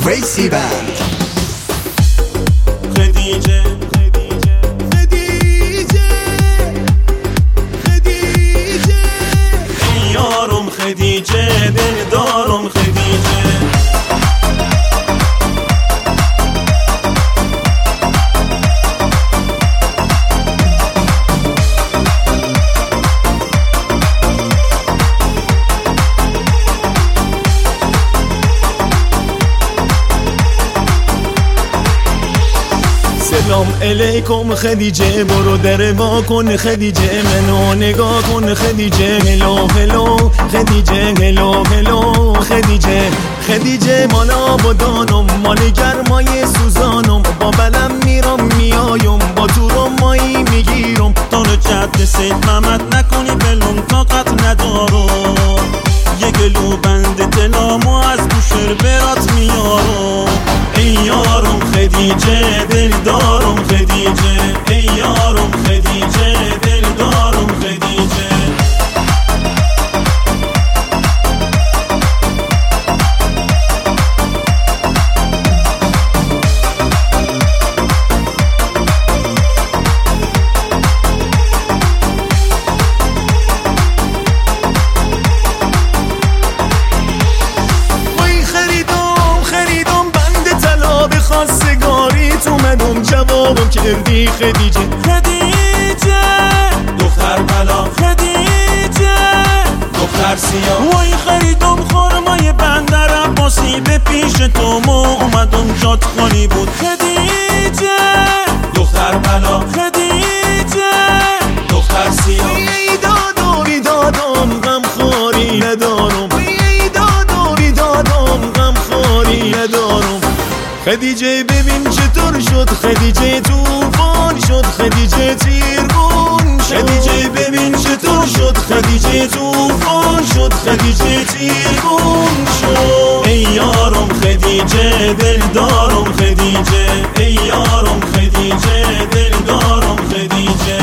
ویسی بند. خدیجه ای یارم خدیجه، دلدارم خدیجه. سلام علیکم خدیجه، برو در وا کن خدیجه، منو نگاه کن خدیجه. هلو هلو خدیجه، هلو هلو خدیجه. خدیجه مال آبادانم، مال گرمای سوزانم، با بلم میرم میایم، با تورم مایی میگیرم. تا جد سید محمد نکنی بلوم، طاقت ندارم. یه گلو بند دلامو از گوشر برات میارم. ای یارم خدیجه، دلدارم خدیجه. ای یارم خدیجه، دلدارم خدیجه. خواستگاریت اومدم جوابم کردی خدیجه. خدیجه دختر بلا، خدیجه دختر سیاه. وای خریدم خرمای بندر عباسی، به پیش تو ما اومدم جات خالی بود. خدیجه دختر بلا، خدیجه دختر سیاه. ای داد و بیدادم غم خواری ندارم، ای داد و بیدادم غم خواری ندارم. خدیجه ببین چطور شد، خدیجه توفان شد، خدیجه تیرگون شد. خدیجه ببین چطور شد، خدیجه توفان شد، خدیجه تیرگون شد. ای یارم خدیجه، دلدارم خدیجه. ای یارم خدیجه، دلدارم خدیجه.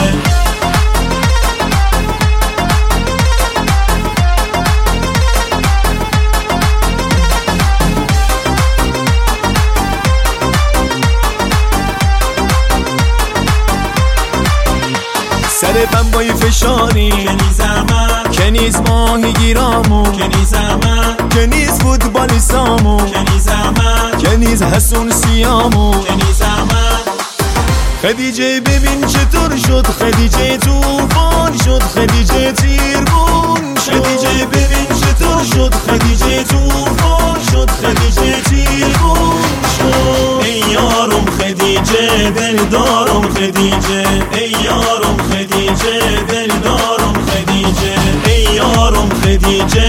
سر بمبای فشاری کنیز احمد، کنیز ماهی گیرامو، کنیز احمد، کنیز فوتبال سامو، کنیز احمد، کنیز حسون سیامو، کنیز احمد. خدیجه ببین چطور شد، خدیجه توفان شد، خدیجه تیرگون شد. خدیجه ببین چطور شد، خدیجه توفان شد، خدیجه تیرگون شد. ای یارم خدیجه، دلدارم خدیجه. ای یارم خدیجه، دلدارم خدیجه. ای یارم خدیجه،